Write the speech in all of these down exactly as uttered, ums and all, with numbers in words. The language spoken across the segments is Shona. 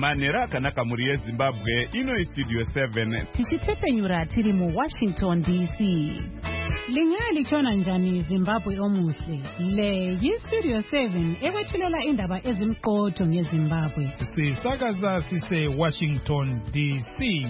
manhero akanaka mhuri yezimbabwe. Ino Studio seven tichitepenyura tiri mu Washington D C. Lingaya lichona njani Zimbabwe omuhle. Le yi Studio seven ekwethulela indaba ezimqotho ngeZimbabwe. Sisakaza sise Washington D C.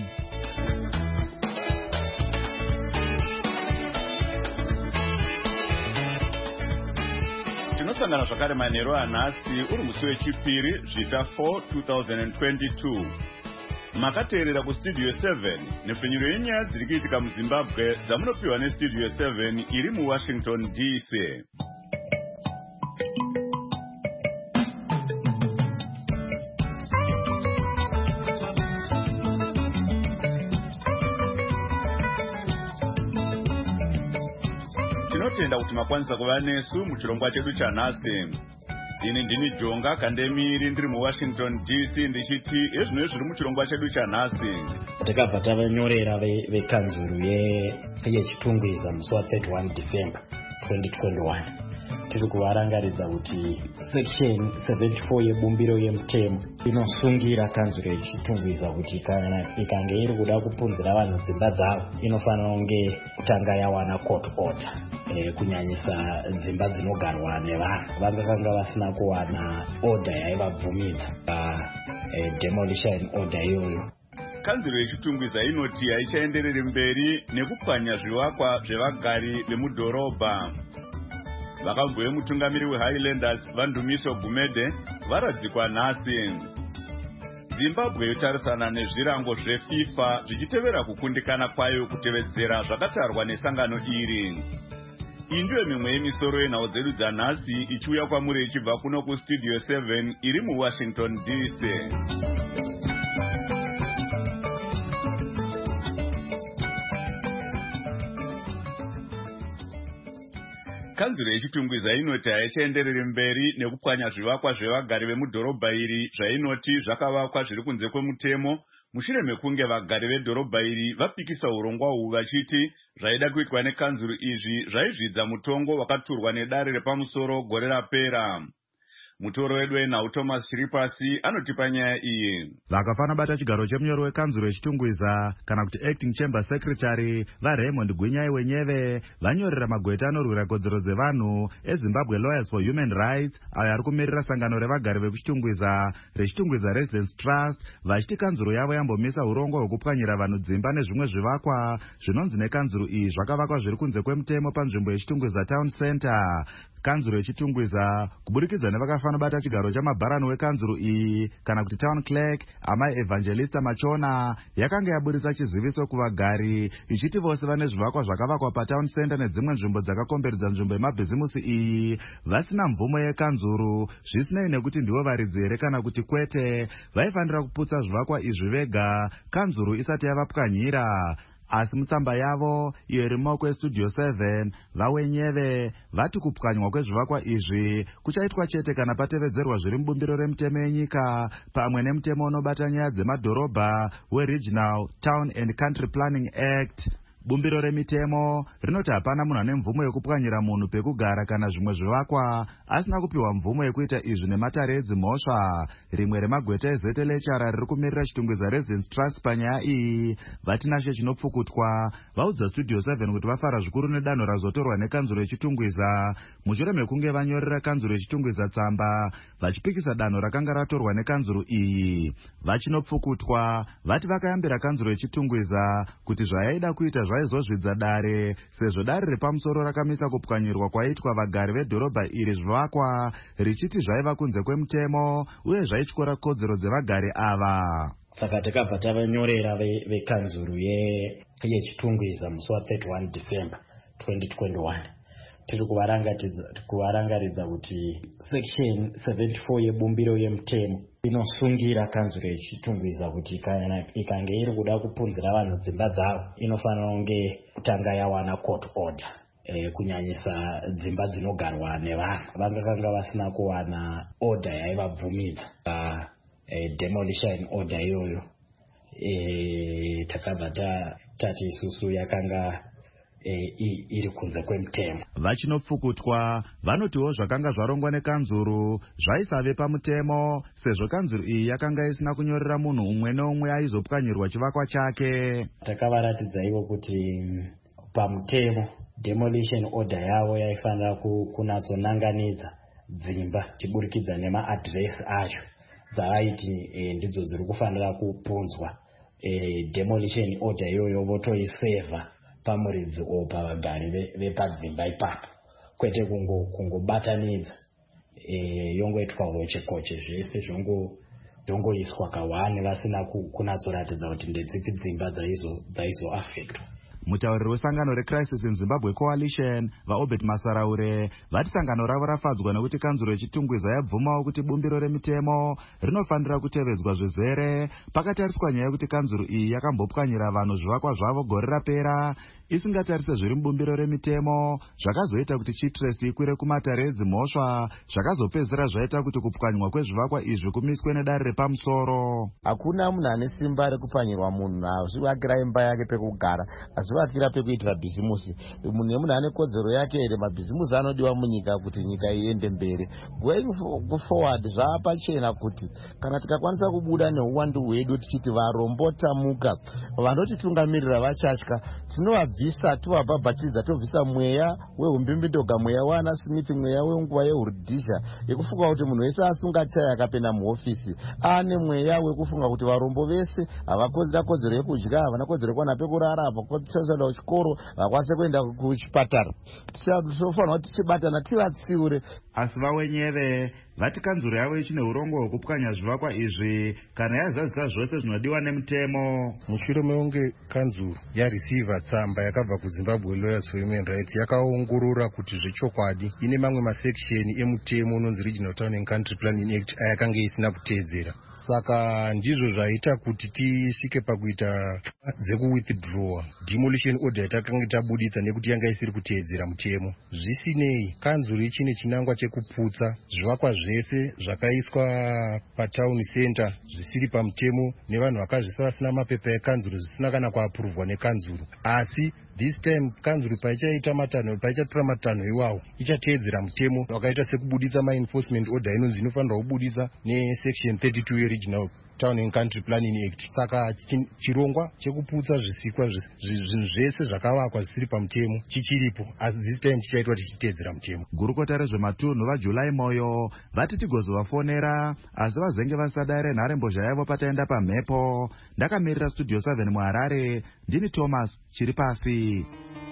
Tinosangana zvakare manhero anhasi uri musi wechipiri zvita four twenty twenty-two. Makateerera kustudio seven nepfenyuro yenyaya dziri kuitika muZimbabwe dzamunopiwa nestudio seven iri muWashington D C. Tinotenda kuti makwanisa kuva nesu muchirongwa chedu chanhasi. Ini ndini Jonga Kandemiri ndiri muWashington D C ndichiti ezvino zviri muchirongwa chedu chanhasi. Takabva tavanyorera vekanzuru yechitungwiza musi wa thirty-one December twenty twenty-one. Tiri kuvarangaridza kuti section seventy-four yebumbiro yemutemo inosungira kanzuro yechitungwiza kuti kana ikange iri kuda kupunzira vanhu dzimba dzavo inofanira kunge kutanga yawana court order. E, kunyanyisa dzimba dzinogarwa nevanhu vakanga vasina kuwana order yaivabvumidza uh, demolition order iyoyo. Kanzuro yechitungwiza inoti haichaenderere mberi nekupwanya zvivakwa zvevagari vemudhorobha. Vakabve mutungamiri weHighlanders Vandumiso Gumede varadzikwa nhasi. Zimbabwe yotarisana nezvirango zveFIFA zvichitevera kukundikana kwayo kutevedzera zvakatarwa nesangano iri. Iyi ndiyo mimwe yemisoro yenhau dzedu dzanhasi ichiuya kwamuri ichibva kuno kustudio seven iri muWashington D C. Kanzuro yechitungwiza inoti haichaenderere mberi nekupwanya zvivakwa zvevagari vemudhorobha iri zvainoti zvakavakwa zviri kunze kwemutemo mushure mekunge vagari vedhorobha iri vapikisa urongwa uhu vachiti zvaida kuitwa nekanzuro izvi zvaizvidza mutongo wakaturwa nedare repamusoro gore rapera. Mutoro wedu wenhau Thomas Chiripasi anotipa nyaya iyi. Vakafana bata chigaro chemunyoro wekanzuro yechitungwiza kana kuti acting chamber secretary vaRaymond Gwinyai wenyeve vanyorera magweta anorwira kodzero dzevanhu eZimbabwe Lawyers for Human Rights ayo ari kumirira sangano revagari vekuchitungwiza rechitungwiza Residence Trust vachiti kanzuro yavo yambomisa urongwa hwekupwanyira vanhu dzimba nezvimwe zvivakwa zvinonzi nekanzuro iyi zvakavakwa zviri kunze kwemutemo panzvimbo yechitungwiza Town Center. Kanzuro yechitungwiza kuburikidza nevakafana bata chigaro chamabharani wekanzuro iyi kana kuti town clerk amai Evangelista Machona yakanga yaburitsa chiziviso kuvagari ichiti vose vane zvivakwa zvakavakwa patown center nedzimwe nzvimbo dzakakomberedza nzvimbo yemabhizimusi iyi vasina mvumo yekanzuro zvisinei nekuti ndivo varidzi here kana kuti kwete vaifanira kuputsa zvivakwa izvi vega kanzuro isati yavapwanyira. Asi mutsamba yavo iyo iri mumaoko estudio seven vawenyeve vati kupwanywa kwezvivakwa izvi kuchaitwa chete kana patevedzerwa zviri mubumbiro remutemo yenyika pamwe nemutemo unobata nyaya dzemadhorobha weRegional Town and Country Planning Act. Bumbiro remitemo rinoti hapana munhu ane mvumo yekupwanyira munhu pekugara kana zvimwe zvivakwa asina kupiwa mvumo yekuita izvi nematare edzimhosva. Rimwe remagweta ezete lechara riri kumirira chitungwiza Residence Trust panyaya iyi vatinashe chinopfukutwa vaudza studio seven kuti vafara zvikuru nedanho razotorwa nekanzuro yechitungwiza mushure mekunge vanyorera kanzuro yechitungwiza tsamba vachipikisa danho rakanga ratorwa nekanzuro iyi. Vachinopfukutwa vati vakayambira kanzuro yechitungwiza kuti zvayaida kuita zvaizozvidza dare sezvo dare repamusoro rakamisa kupwanyirwa kwaitwa vagari vedhorobha iri zvivakwa richiti zvaiva kunze kwemutemo uye zvaityora kodzero dzevagari ava. Saka takabva tavanyorera vekanzuro yechitungwiza musi wa thirty-one December twenty twenty-one. Tiri kuvarangaridza kuti section seventy-four yebumbiro yemutemo inosungira kanzuro yechitungwiza kuti kana ikange iri kuda kupunzira vanhu dzimba dzavo inofanira kunge kutanga yawana court order. E, kunyanyisa dzimba dzinogarwa nevanhu vakanga vasina kuwana order yaivabvumidza uh, e, demolition order iyoyo. E, takabva tati isusu yakanga e, iri kunze kwemutemo. Vachinopfukutwa vanotiwo zvakanga zvarongwa nekanzuru zvaisave pamutemo sezvo kanzuru iyi yakanga isina kunyorera munhu umwe neumwe aizopwanyirwa chivakwa chake. Takavaratidza ivo kuti pamutemo demolition order yavo yaifanira kunatsonanganidza dzimba tiburikidza nemaadresi acho dzavaiti e, ndidzo dziri kufanira kupunzwa. E, demolition order iyoyo votoiseva pamuridzi o pavagari vepadzimba ipapo, kwete kungobatanidza e, yongoitwa voche koche zvese zvongoiswa kawani vasina kunatsoratidza kuti ndedzipi dzimba dzaizo affectwa. Mutauriri wesangano reCrisis in Zimbabwe Coalition vaObert Masaraure vati sangano ravo rafadzwa nekuti kanzuro yechitungwiza yabvumawo kuti bumbiro remitemo rinofanira kutevedzwa zvezere pakatariswa nyaya yekuti kanzuro iyi yakambopwanyira vanhu zvivakwa zvavo gore rapera isingatarise zviri mubumbiro remitemo, zvakazoita kuti Chitresi ikwire kumatare edzimhosva, zvakazopedzera zvaita kuti kupwanywa kwezvivakwa izvi kumiswe nedare repamusoro. Hakuna munhu ane simba rekupwanyirwa munhu azvivakira imba yake pekugara, azvivakira pekuitira bhizimusi. Munhu nemunhu ane kodzero yake here, mabhizimusi anodiwa munyika kuti nyika iende mberi. Going forward zvapachena kuti kana tikakwanisa kubuda neuwandu hwedu tichiti varombo tamuka, vanotitungamirira vachatya, tinovabvisa tovabhabhatidza, tobvisa mweya wehumbimbidoga, mweya waana Smith, mweya wenguva yeHurudhisha yekufunga kuti munhu wese asunga tai akapinda muhofisi ane mweya wekufunga kuti varombo vese havakodzera kodzero yekudya, havana kodzero yekuwana pekurara, havakodzera kuchikoro, havakwanise kuenda kuchipatara. Tinofanira kuti tichibatana tivatsiure. Asi vawenyeve vati kanzuro yavo ichine urongo hwekupwanya zvivakwa izvi kana yazadzisa zvose zvinodiwa nemutemo. Mushure mekunge kanzuro yareceiva tsamba yakabva kuZimbabwe Lawyers for Human Rights yakaongorora kuti zvechokwadi ine mamwe maseksheni emutemo unonzi Regional Town and Country Planning Act ayakanga isina kuteedzera. Saka ndizvo zvaita kuti tisvike pakuita dzekuwithdraw demolition order yatakanga tabuditsa nekuti yanga isiri kuteedzera mutemo. Zvisinei, kanzuro ichine chinangwa chekuputsa zvivakwa zvese zvakaiswa patown center zvisiri pamutemo nevanhu vakazvisa vasina mapepa ekanzuro, zvisina kana kuapuruvwa nekanzuro. Asi this time kanzuro paichaita matanho, paichatora matanho iwawo ichateedzera mutemo wakaita sekubuditsa ma-enforcement order inonzi inofanirwa kubuditsa nesection thirty-two yeRegional Town and Country Planning Act. Saka chirongwa chekuputsa zvisikwa zvinhu zvese zvakavakwa zvisiri pamutemo chichiripo, asi this time chichaitwa tichiteedzera mutemo. Gurukota rezvematunhu vaJulai Moyo vati tigozovafonera asi vazenge vasadare nharembozha yavo pataenda pamhepo. Ndakamirira Studio seven muHarare, ndini Thomas chiri pasi.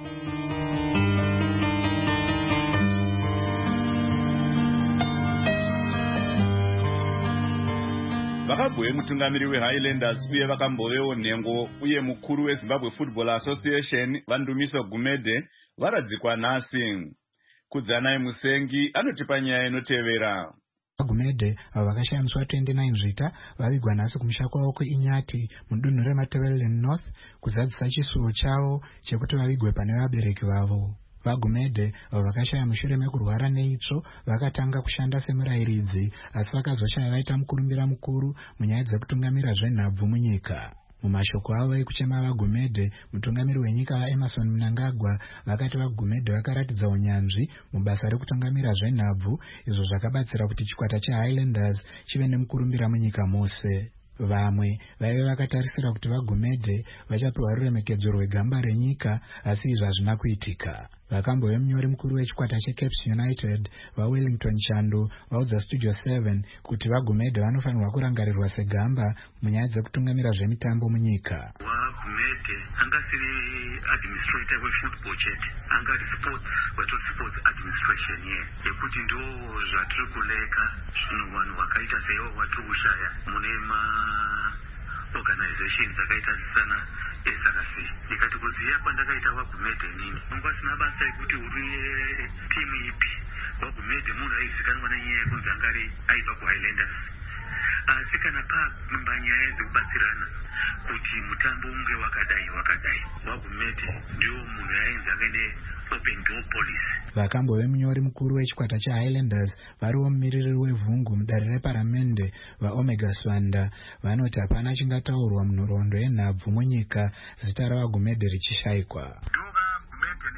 Vakabhuye mutungamiri weHighlanders uye vakambovewo nhengo uye mukuru weZimbabwe Football Association Vandumiso Gumede varadzikwa nhasi. Kudzanai Musengi anotipa nyaya inotevera. Gumede avo vakashamiswa twenty-nine zvita vavigwa nhasi kumusha kwavo kweInyati mudunhu reMatabeleland North kuzadzisa chisuwo chavo chekuti vavigwe pane vabereki vavo. VaGumede avo vakashaya mushure mekurwara neitsvo vakatanga kushanda semurayiridzi asi vakazoshaya vaita mukurumbira mukuru munyaya dzekutungamira zvenhabvu munyika. Mumashoko avo ekuchema vaGumede, mutungamiri wenyika vaEmerson Mnangagwa vakati vaGumede vakaratidza unyanzvi mubasa rekutungamira zvenhabvu, izvo zvakabatsira kuti chikwata cheHighlanders chive nemukurumbira munyika mose. Vamwe vaive vakatarisira kuti vaGumede vachapiwa ruremekedzo rwegamba renyika asi izvi hazvina kuitika. Vakambove munyori mukuru wechikwata cheCaps United vaWellington Chando vaudza Studio seven kuti vaGumede vanofanirwa kurangarirwa segamba munyaya dzekutungamira zvemitambo munyika. Gumede angasiri administrator wefootball chete, angati sports wetot sports administration ye yekuti ndo zvatiri kuleka zvino vanhu vakaita seyo vatiri kushaya mune ma organizations akaita sana esarasi. Ndikati kuziya kwandakaita vaGumede nini anga sina basa ekuti uri timu ipi. vaGumede munhu aizikanwa nenyaya yekunzi angari aibva kuHighlanders, asi kana pa nyaya dzekubatsirana kuti mutambo unge wakadai wakadai vaGumede ndio munhu yainzi akaine open door policy. Vakambove munyori mukuru wechikwata cheHighlanders variwo mumiriri wevhungu mudare reparamende vaOmega Swanda vanoti hapana chingataurwa munhoroondo yenhabvu munyika zita ravaGumede richishayikwa. Ndo vaGumede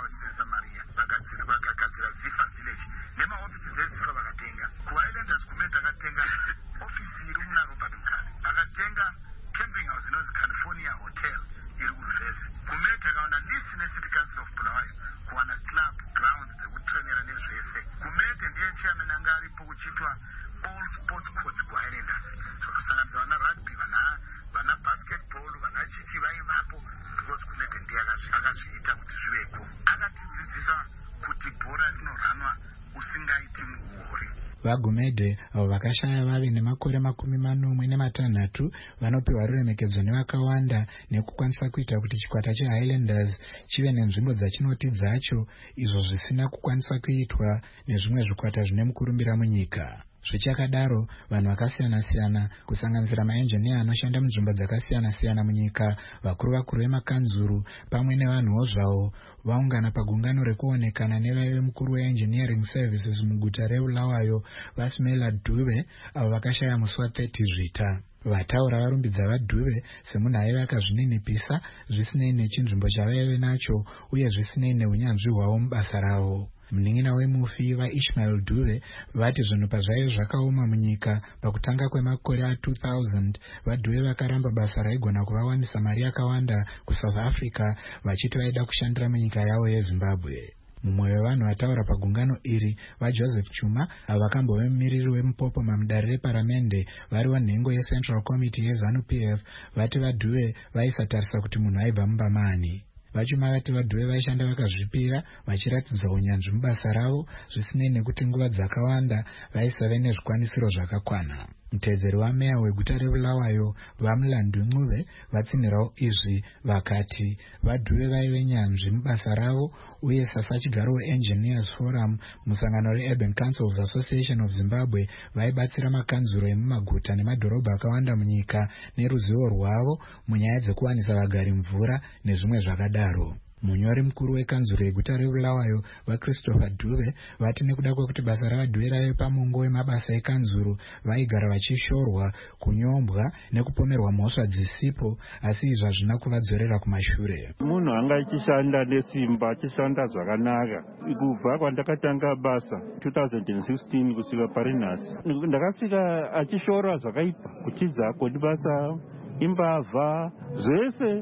vachisenzesa mari iya vakagadzira zifa village nemaofisi dzezifa vakatenga. Kuislanders Gumede akatenga ofisi iri muna Robert Mugabe, akatenga camping house inonzi California Hotel iri kuruveve. Gumede akawana list necity council of Bulawayo kuwana club grounds dzekutrainera nezvese. Gumede ndiye chairman anga aripo kuchiitwa all sports courts kuislanders, zvekusanganisa vana rugby, vana vana basketball, vana chichi vaivapo, because Gumede ndiye akazviita kuti zviveko. Akatidzidzisa kuti bhora rinoranwa usingaiti muori. VaGumede avo vakashaya vave nemakore makumi manomwe nematanhatu vanopiwa ruremekedzo nevakawanda nekukwanisa kuita kuti chikwata cheHighlanders chive nenzvimbo dzachinoti dzacho, izvo zvisina kukwanisa kuitwa nezvimwe zvikwata zvine mukurumbira munyika. Zvichakadaro, vanhu vakasiyana-siyana kusanganisira maenjiniya anoshanda munzvimbo dzakasiyana-siyana munyika, vakuru vakuru vemakanzuru pamwe nevanhuwo zvavo vaungana pagungano rekuonekana nevaive mukuru weengineering services muguta reBulawayo vaSmela Dube, avo vakashaya musi wathirty Zvita. Vataura varumbidza vaDube semunhu aive akazvininipisa zvisinei nechinzvimbo chavaive nacho uye zvisinei neunyanzvi hwavo mubasa ravo. Munin'ina wemufi vaIshmael Dube vati zvinhu pazvaive zvakaoma munyika pakutanga kwemakore a two thousand, vaDube vakaramba basa raigona kuvawanisa mari yakawanda kuSouth Africa vachiti vaida kushandira munyika yavo yeZimbabwe. Mumwe wevanhu vataura pagungano iri vaJoseph Chuma, avo vakambove mumiriri wemupopo mamudare reparamende vari wanhengo yeCentral Committee yeZANU-P F, vati vaDube vaisatarisa kuti munhu aibva mumba mani. Vachuma vati vaDube vaishanda vakazvipira vachiratidza unyanzvi mubasa ravo zvisinei nekuti nguva dzakawanda vaisave nezvikwanisiro zvakakwana. Mutedzeri wameya weguta reBulawayo vaMulandu Ncube vatsinhirawo izvi vakati vaDube vaive nyanzvi mubasa ravo uye sasachigaro weEngineers Forum musangano reUrban Councils Association of Zimbabwe vaibatsira makanzuro emumaguta nemadhorobha akawanda munyika neruzivo rwavo munyaya dzekuwanisa vagari mvura nezvimwe zvakadaro. Munyori mukuru wekanzuro yeguta reBulawayo vaChristopher Dube vati nekuda kwekuti basa ravaDube raive pamongo wemabasa ekanzuro vaigara vachishorwa, kunyombwa nekupomerwa mhosva dzisipo, asi izvi hazvina kuvadzorera kumashure. Munhu anga achishanda nesimba, achishanda zvakanaka. Kubva kwandakatanga basa two thousand sixteen kusvika pari nhasi, ndakasvika achishora zvakaipa kuchidza kodi basa imbavha zvese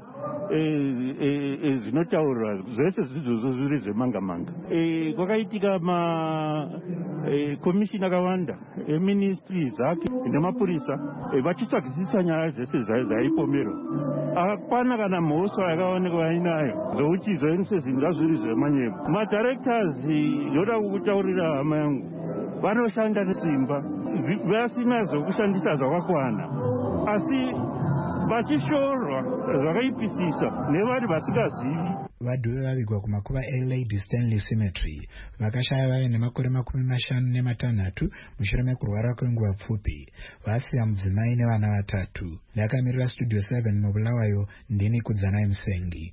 zvinotaurwa zvese zvidzozvo zviri zvemanga-manga. Kwakaitika makomishini akawanda eministries ake nemapurisa vachitsvagisisa nyaya zvese zvaipomerwa. Akapana kana mhosva yakaonekwa inayo zvokuti zvainise zvinga zviri zvemanyepo. Madirectors ndoda kukutaurira hama yangu vanoshanda nesimba vasina zvokushandisa zvakakwana, asi vachishorwa zvakaipisisa nevari vasingazivi. VaDube vavigwa kumakuva eLady Stanley Cemetery vakashaya vave nemakore makumi mashanu nematanhatu mushure mekurwara kwenguva pfupi. Vasiya mudzimai nevana vatatu. Ndakamirira Studio seven muBulawayo, ndini Kudzanai Musengi.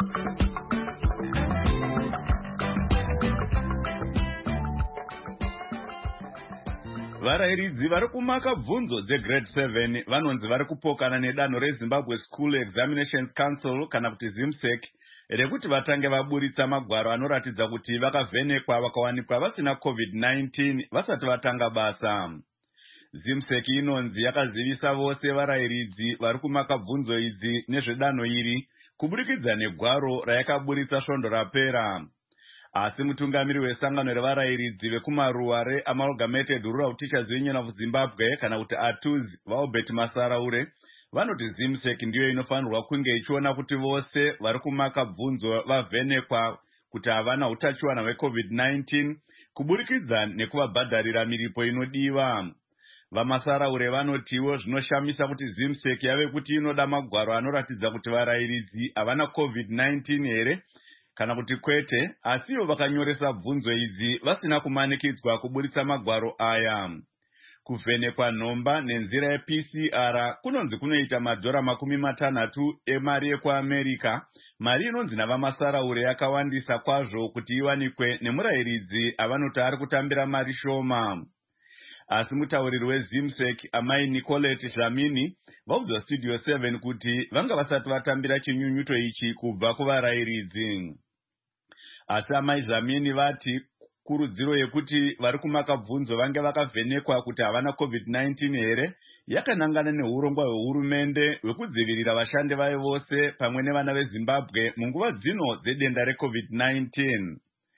Varayiridzi vari kumaka bvunzo dzegrade seven vanonzi vari kupokana nedanho reZimbabwe School Examinations Council kana kuti ZIMSEC rekuti vatange vaburitsa magwaro anoratidza kuti vakavhenekwa vakawanikwa vasina covid nineteen vasati vatanga basa. ZIMSEC inonzi yakazivisa vose varayiridzi vari kumaka bvunzo idzi nezvedanho iri kuburikidza negwaro rayakaburitsa svondo rapera. Asi mutungamiri wesangano revarayiridzi vekumaruwa reAmalgamated Rural Teachers Union of Zimbabwe kana kuti A T U Z Albert Masaraure vanoti ZIMSEC ndiyo inofanirwa kunge ichiona kuti vose vari kumaka bvunzo vavhenekwa kuti havana utachiwana hwecovid nineteen kuburikidza nekuvabhadharira miripo inodiwa. VaMasaraure vanotiwo zvinoshamisa kuti ZIMSEC yave kuti inoda magwaro anoratidza kuti varayiridzi havana covid nineteen here kana kuti kwete, asiwo vakanyoresa bvunzo idzi vasina kumanikidzwa kuburitsa magwaro aya. Kuvhenekwa nhomba nenzira yeP C R kunonzi kunoita madhora makumi matanhatu emari yekuAmerica, mari inonzi navaMasaraure yakawandisa kwazvo kuti iwanikwe nemurayiridzi avanoti ari kutambira mari shoma. Asi mutauriri weZIMSEC amai Nicolette Dlamini vaudza Studio seven kuti vanga vasati vatambira chinyunyuto ichi kubva kuvarayiridzi. Asi amai Dlamini vati kurudziro yekuti vari kumakabvunzo vange vakavhenekwa kuti havana covid nineteen here yakanangana neurongwa hwehurumende hwekudzivirira vashandi vayo vose pamwe nevana veZimbabwe munguva dzino dzedenda recovid nineteen.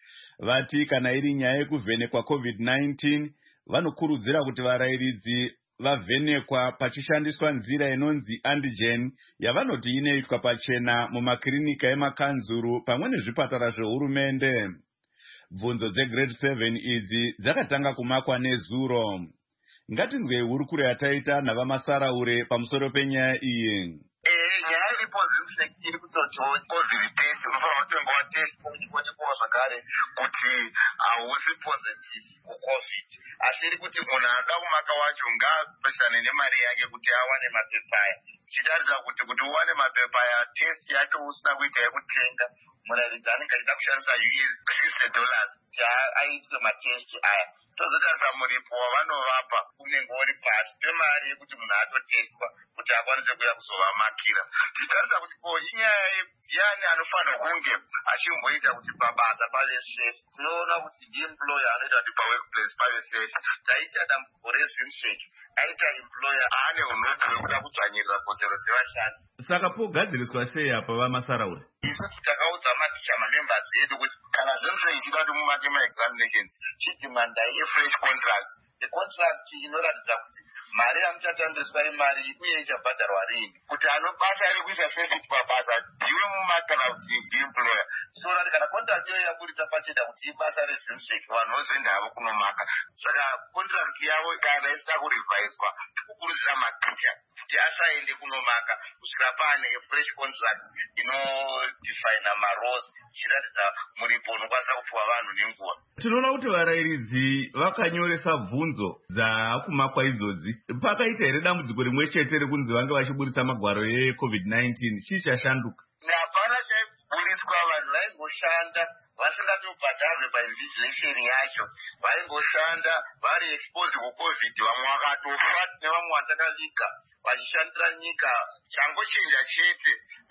Vati kana iri nyaya yekuvhenekwa covid nineteen vanokurudzira kuti varayiridzi vavhenekwa pachishandiswa nzira inonzi antigen yavanoti inoitwa pachena mumakirinika emakanzuru pamwe nezvipatara zvehurumende. Bvunzo dzegrade seven idzi dzakatanga kumakwa nezuro. Ngatinzwei hurukuro yataita navamasaraure pamusoro penyaya iyi. Nyaya iripo iri kutoti covid test unofanira kutenga watest uchikonekewa zvakare kuti hausi positive kucovid. Asi iri kuti munhu anoda kumaka wacho ngaapesane nemari yake kuti awane mapepa aya. Chitarisa kuti kuti uwane mapepa aya test yacho usina kuita yekutenga murairidzi anenge achida kushandisa sixty dollars kuti aitwe matest aya. Tozotarisa muripo wavanovapa unenge uri pasi pemari yekuti munhu atotestwa kuti akwanise kuya kuzovamakira. Tichitarisa kuti ko inyaya yani anofanira kunge achimboita kuti pabasa pave safe. Tinoona kuti employer anoita kuti paworkplace pave safe. Taita dambudziko rezimsheki aita employer ane unobve kuda kudzvanyirira kodzero dzevashandi. Saka pogadziriswa sei apa vamasaraura? Isu takaudza maticha mamembers edu kuti kana zvemsheki ichida kuti mumake maexaminations chidimanda yefresh contract. Contract inoratidza kuti mari yamuchatandiswa imari uye ichabhadharwa rini, kuti anobasa rekuisa safety pabasa ndiwe mumaka kana kuti employer. Tinoona kuti kana contract iyo yaburitsa pacheda kuti ibasa rezimsheki vanhu vozoenda havo kunomaka. Saka contract yavo kana isina kurivaiswa tikukurudzira maticha kuti asaende kunomaka kusvika paane fresh contract inodefina maroles ichiratidza muripo unokwanisa kupiwa vanhu nenguva. Tinoona kuti varayiridzi vakanyoresa bvunzo dzaakumakwa idzodzi. Pakaita here dambudziko rimwe chete rekunzi vange vachiburitsa magwaro ecovid nineteen chii chashanduka? Hapana chaiburiswa, vanhu vaingoshanda vasingatobhadharwe painvigilation yacho, vaingoshanda vari exposed kucovid, vamwe vakatofa nevamwe vatakaviga vachishandira nyika. Changochinja chete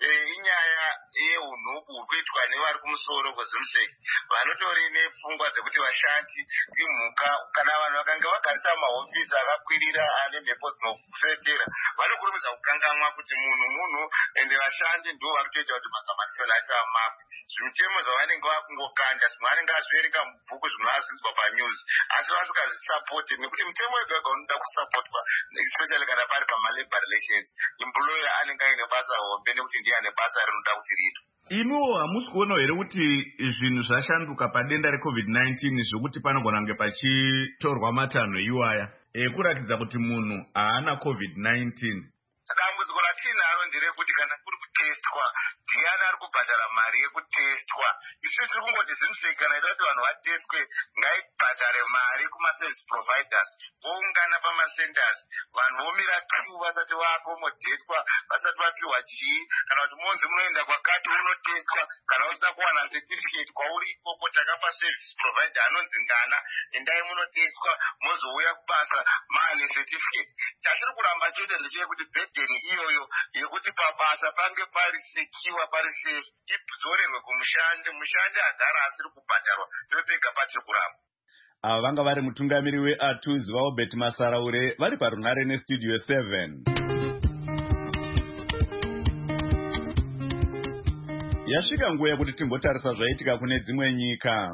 inyaya yeunhubu huri kuitwa nevari kumusoro kwezimsheki vanotori nepfungwa dzekuti vashandi imhuka. Kana vanhu vakanga vagarisa mahofisi akakwirira ane mhepo dzinofetera vanokurumidza kukanganwa kuti munhu munhu ende vashandi ndo vari kutoita kuti mazamanishoni acho amapwe. Zvimitemo zvavanenge vakungokanda zvimwe vanenge azviverenga mubhuku zvimwe azinzwa panews asi vasingazvisapoti, nekuti mitemo yega yega unoda kusapotwa especially kana pari pamalabor relations. Employer anenge aine basa hombe nekuti ndiye ane basa rinoda kuti riitwe. Imiwo hamusi kuona here kuti zvinhu zvashanduka padenda recovid nineteen zvokuti panogona kunge pachitorwa matanho iwaya ekurakidza kuti munhu haana covid nineteen? Dambudziko ratinaro nderekuti kana kuri kutestwa ndiani ari kubhadhara mari yekutestwa. Isu tiri kungoti zimsheki kana ida kuti vanhu vatestwe ngaibhadhare mari kumaservice providers, voungana pamasenders, vanhu vomira kiu vasati vakomodhetwa, vasati vapiwa chii. Kana kuti monzi munoenda kwakati unotestwa, kana usina kuwana certificate kwauri ikoko takapa service provider anonzi ngana, endai munotestwa mozouya kubasa maane certificate. Chatiri kuramba chete ndechekuti bhedheni iyoyo yekuti pabasa pange pari sekiwa pari safe idzorerwe kumushandi. Mushandi agara asiri kubhadharwa ndopega patiri kuramba. Ava vanga vari mutungamiri weATUZ vaObert Masaraure vari parunhare nestudio seven. Yasvika nguva yekuti timbotarisa zvaitika kune dzimwe nyika.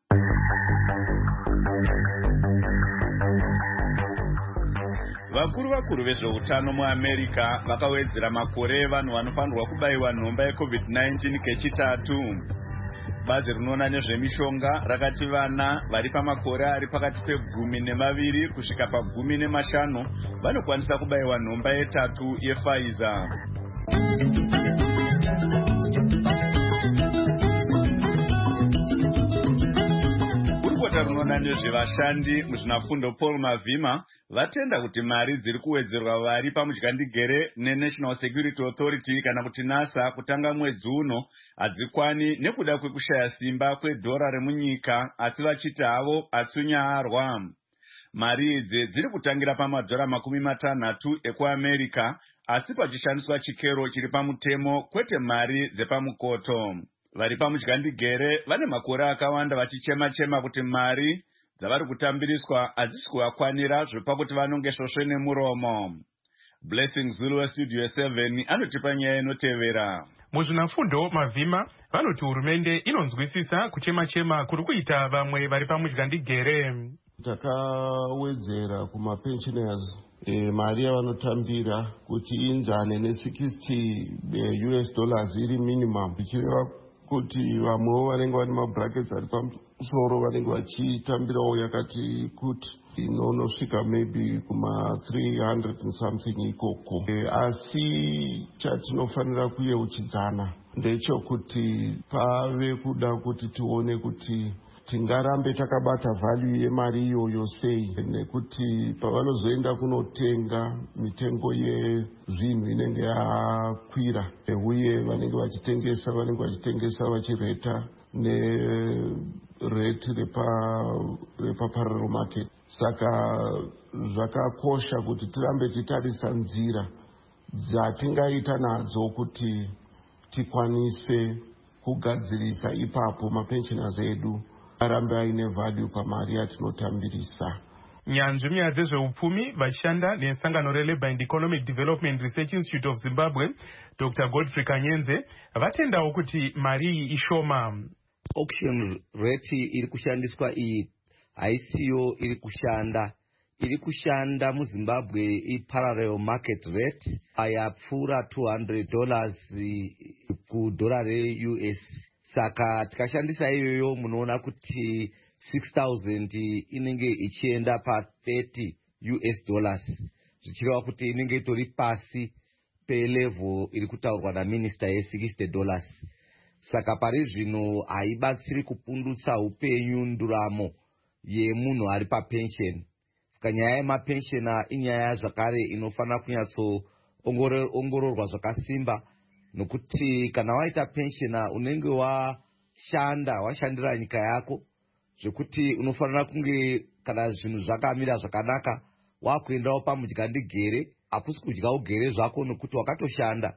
Vakuru vakuru vezveutano muAmerica vakawedzera makore evanhu vanofanirwa kubayiwa nhomba yecovid nineteen kechitatu. Bazi rinoona nezvemishonga rakati vana vari pamakore ari pakati pegumi nemaviri kusvika pagumi nemashanu vanokwanisa kubayiwa nhomba yetatu yePfizer. Gurukota rinoona nezvevashandi muzvinafundo Paul Mavima vatenda kuti mari dziri kuwedzerwa vari pamudyandigere neNational Security Authority kana kuti NASA kutanga mwedzi uno hadzikwani nekuda kwekushaya simba kwedhora remunyika, asi vachiti havo atsunyaarwa. Mari idzi dziri kutangira pamadhora makumi matanhatu ekuAmerica, asi pachishandiswa chikero chiri pamutemo kwete mari dzepamukoto. vari pamudyandigere vane makore akawanda vachichema-chema kuti mari dzavari kutambiriswa hadzisi kuvakwanira zvepakuti vanongesvosve nemuromo. Blessing Zulu westudio seven anotipa nyaya inotevera. Muzvinafundo Mavhima vanoti hurumende inonzwisisa kuchema-chema kuri kuita vamwe vari pamudyandigere. Takawedzera kumapensioners e, mari yavanotambira kuti inzane ne-sixty U S dollars iri minimum, ichireva kuti vamwewo vanenge vane mabrackets ari pamusoro vanenge vachitambirawo yakati kuti inonosvika maybe kuma three hundred and something ikoko. E, asi chatinofanira kuyeuchidzana ndechokuti pave kuda kuti tione kuti tingarambe takabata value yemari iyoyo sei, nekuti pavanozoenda kunotenga mitengo yezvinhu inenge yakwira, uye vanenge vachitengesa vanenge vachitengesa vachireta nerate repaparallel market. Saka zvakakosha kuti tirambe titarisa nzira dzatingaita nadzo kuti tikwanise kugadzirisa ipapo mapensioners edu arambe aine value pamari yatinotambirisa. Nyanzvi munyaya dzezveupfumi vachishanda nesangano reLabour and Economic Development Research Institute of Zimbabwe, Doctor Godfrey Kanyenze, vatendawo kuti mari iyi ishoma. Auction rate iri kushandiswa iyi haisiyo iri kushanda. Iri kushanda muZimbabwe i-parallel market rate ayapfuura two hundred dollars kudollar re-U S. Saka tikashandisa iyoyo munoona kuti six thousand inenge ichienda pa thirty U S dollars. Zvichireva kuti inenge itori pasi pe level iri kutaurwa naminister ye sixty dollars. Saka pari zvino haibatsiri kupundutsa upenyu nduramo yemunhu ari pa pension. Saka nyaya yemapensiona inyaya zvakare inofanira kunyatso ongororwa zvakasimba, nokuti kana waita pensiona unenge washanda washandira nyika yako, zvekuti unofanira kunge kana zvinhu zvakamira zvakanaka wakuendawo pamudyandigere, hakusi kudya ugere zvako nokuti wakatoshanda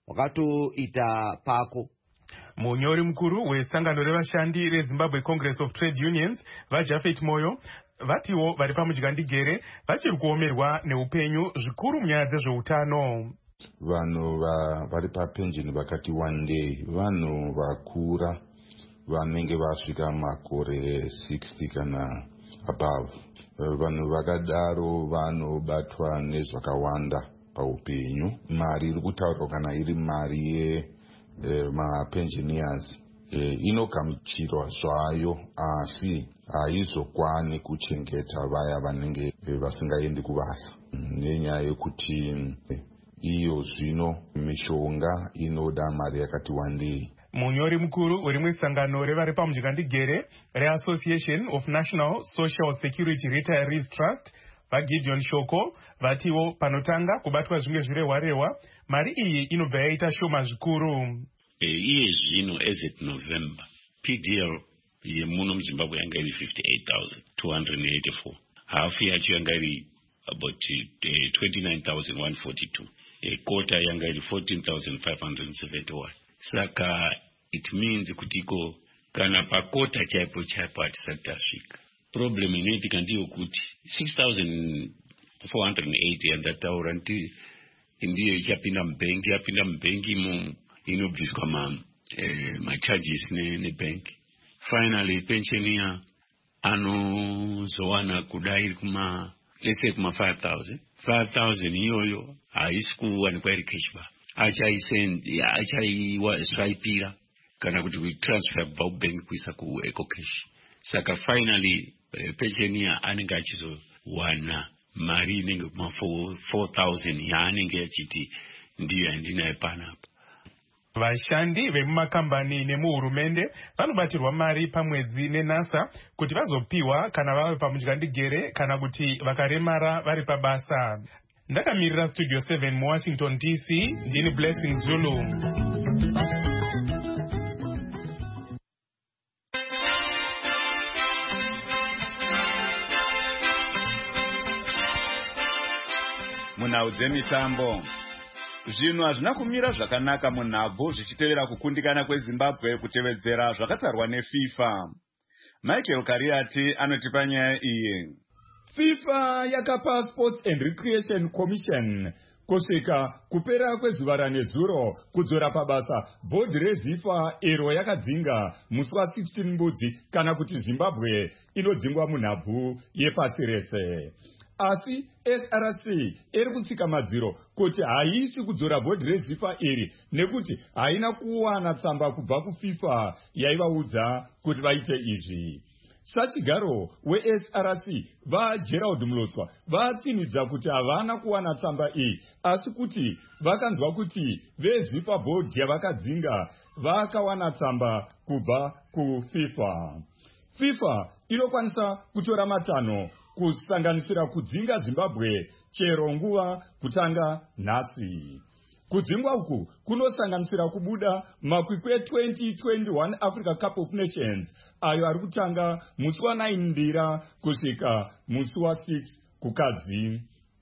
wakatoita pako. Munyori mukuru wesangano revashandi reZimbabwe Congress of Trade Unions vaJafet Moyo vatiwo vari pamudyandigere vachiri kuomerwa neupenyu zvikuru munyaya dzezveutano. Vanhu vari papension vakati one day vanhu vakura vanenge vasvika makore sixty kana above. Vanhu vakadaro vanobatwa nezvakawanda paupenyu. Mari iri kutaurwa kana iri mari ye eh, mapensioners eh, inogamuchirwa zvayo, asi haizokwani kuchengeta vaya vanenge eh, vasingaendi kubasa, nenyaya yekuti eh, iyo zvino mishonga inoda mari yakati wandei. Munyori mukuru werimwe sangano revari pamudyandigere reAssociation of National Social Security Retirees Trust vaGideon Shoko vatiwo panotanga kubatwa zvimwe zvirehwa-rehwa mari iyi inobva yaita shoma zvikuru. Iye zvino as at November P D L yemuno muZimbabwe yanga iri fifty-eight thousand two hundred eighty-four, hafu yacho yanga iri about uh, twenty-nine thousand one hundred forty-two, a quarter yanga iri fourteen thousand five hundred seventy-one. Saka it means kutiko kana pakota chaipo chaipo hatisati tasvika. Problem inoitika ndiyo kuti six thousand four hundred eighty yandataura ndiyo ichapinda mubenki, yapinda mubenki mu inobviswa ma eh, ma charges ne, ne bank. Finally pensioner anozowana kudai kuma let's say kuma five thousand five thousand iyoyo haisi kuwanikwa iri cashback, achaisendi achaiswaipira kana kuti kuitransfer kubva kubank kuisa kueco cash. Saka finally uh, pensioner anenge achizowana mari inenge kuma four thousand yaanenge achiti ndiyo yandinaye panapa. Vashandi vemumakambani nemuhurumende vanobatirwa mari pamwedzi neNASA kuti vazopiwa kana vave pamudyandigere kana kuti vakaremara vari pabasa. Ndakamirira Studio seven muWashington D C, ndini Blessing Zulu. Munau dzemitambo. zvinhu hazvina kumira zvakanaka munhabvu zvichitevera kukundikana kwezimbabwe kutevedzera zvakatarwa nefifa. Michael Kariati anotipa nyaya iyi. FIFA yakapa Sports and Recreation Commission kusvika kupera kwezuva ranedzuro kudzora pabasa bhodhi rezifa iro yakadzinga musi wa sixteen mbudzi kana kuti Zimbabwe inodzingwa munhabvu yepasi rese. Asi S R C iri kutsika madziro kuti haisi kudzora bhodhi rezifa iri nekuti haina kuwana tsamba kubva kuFIFA yaivaudza kuti vaite izvi. Sachigaro we-S R C vaGerald Muloswa vatsinidza kuti havana kuwana tsamba iyi asi kuti vakanzwa kuti vezipa bhodhi yavakadzinga vakawana tsamba kubva kuFIFA. FIFA inokwanisa kutora matanho kusanganisira kudzinga Zimbabwe chero nguva kutanga nhasi. Kudzingwa uku kunosanganisira kubuda makwikwi twenty twenty-one Africa Cup of Nations ayo ari kutanga musi wa nine ndira kusvika musi wa six kukadzi.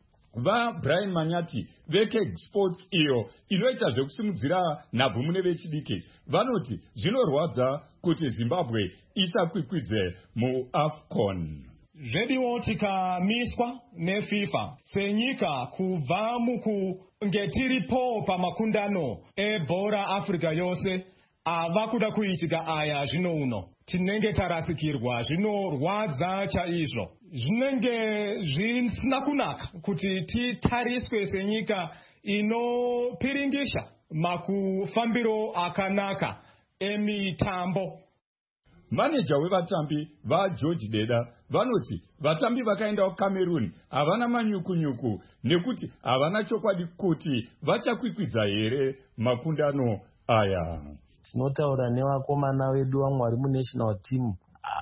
Va Brian Manyati veKeg Sports iyo inoita zvekusimudzira nhabvu mune vechidiki vanoti zvinorwadza kuti Zimbabwe isakwikwidze muAFCON. Zvediwo tikamiswa neFIFA senyika kubva mukunge tiripo pamakundano ebhora Africa yose ava kuda kuitika aya zvino uno. Tinenge tarasikirwa zvinorwadza chaizvo. Zvinenge zvisina kunaka kuti titariswe senyika inopiringisha makufambiro akanaka emitambo. Manager wevatambi vaGeorge Deda vanoti vatambi vakaenda kuCameroon havana manyukunyuku nekuti havana chokwadi kuti vachakwikwidza here makundano aya. Tinotaura nevakomana vedu vamwe vari munational team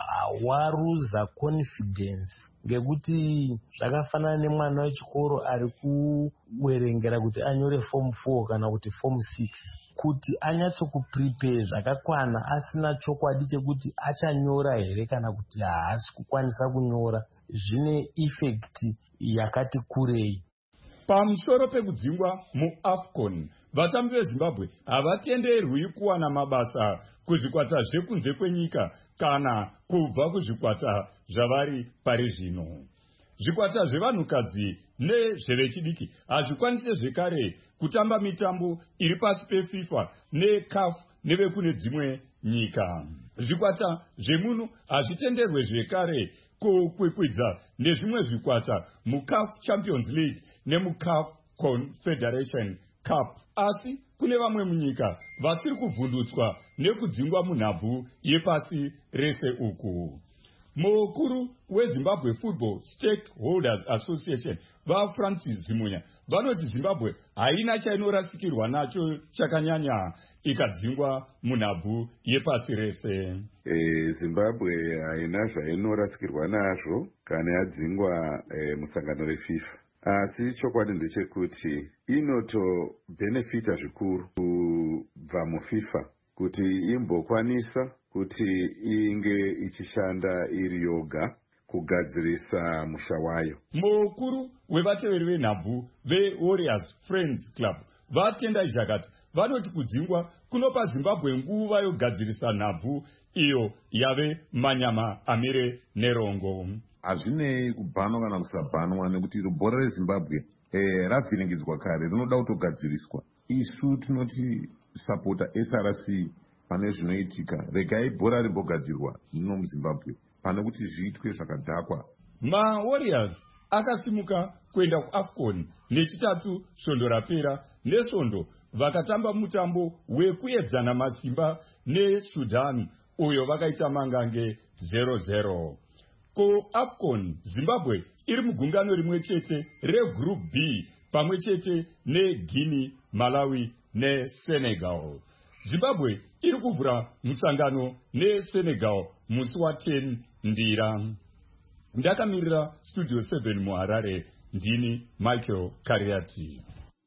waruza confidence ngekuti zvakafanana nemwana wechikoro ari kuwerengera kuti anyore form four kana kuti form six kuti anyatso kuprepare zvakakwana asina chokwadi chekuti achanyora here kana kuti haasi kukwanisa kunyora zvine effect yakati kurei. Pamusoro pekudzingwa muAFCON vatambi veZimbabwe havatenderwi kuwana mabasa kuzvikwata zvekunze kwenyika kana kubva kuzvikwata zvavari pari zvino. Zvikwata zvevanhukadzi nezvevechidiki hazvikwanise zvekare kutamba mitambo iri pasi peFIFA neCAF nevekune dzimwe nyika. Zvikwata zvemuno hazvitenderwe zvekare kukwikwidza nezvimwe zvikwata muCAF Champions League nemuCAF Confederation Cup. Asi kune vamwe munyika vasiri kuvhundutswa nekudzingwa munhabvu yepasi rese uku. Mukuru weZimbabwe Football Stakeholders Association vaFrancis Zimunya vanoti Zimbabwe haina chainorasikirwa nacho chakanyanya ikadzingwa munhabvu yepasi rese. E, Zimbabwe haina zvainorasikirwa nazvo kana yadzingwa e, musangano reFIFA. Asi chokwadi ndechekuti inotobenefita zvikuru kubva muFIFA kuti imbokwanisa kuti inge ichishanda iri yoga kugadzirisa musha wayo. Mukuru wevateveri venhabvu veWarriors Friends Club vatenda izvakati vanoti kudzingwa kunopa Zimbabwe nguva yogadzirisa nhabvu iyo yave manyama amire nerongo. Hazvinei kubhanwa kana kusabhanwa nekuti bhora reZimbabwe eh, ravhiringidzwa kare rinoda kutogadziriswa. Isu tinoti sapota S R C pane zvinoitika regai bhora rimbogadzirwa zvino muZimbabwe pane kuti zviitwe zvakadhakwa. MaWarriors akasimuka kuenda kuAFCON nechitatu svondo rapera nesvondo vakatamba mutambo wekuedzana masimba neSudan uyo vakaita mangange zero zero. KuAFCON Zimbabwe iri mugungano rimwe chete reGroup B pamwe chete neGuinea, Malawi neSenegal. Zimbabwe iri kuvhura musangano neSenegal musi wa ten ndira. Ndakamirira Studio seven muHarare, ndini Michael Kariati.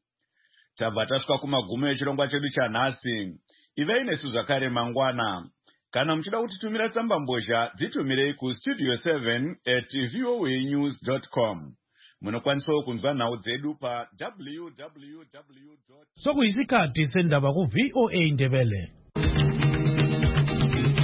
Tabva tasvika kumagumo echirongwa chedu chanhasi. Ivei nesu zvakare mangwana. Kana muchida kutitumira tsamba mbozha dzitumirei ku studio seven at voanews dot com. munokwanisawo kunzwa nhau dzedu pa www. sokuyisikhathi sendaba ku V O A Ndebele.